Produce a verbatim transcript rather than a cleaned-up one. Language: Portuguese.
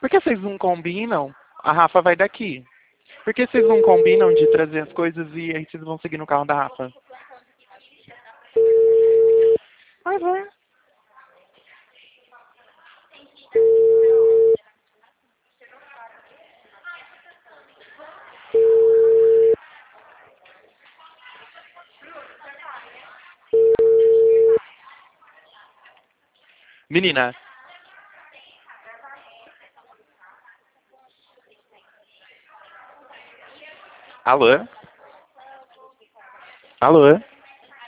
Por que vocês não combinam? A Rafa vai daqui. Por que vocês não combinam de trazer as coisas e aí vocês vão seguir no carro da Rafa? Vai, vai. Menina. Alô? Alô?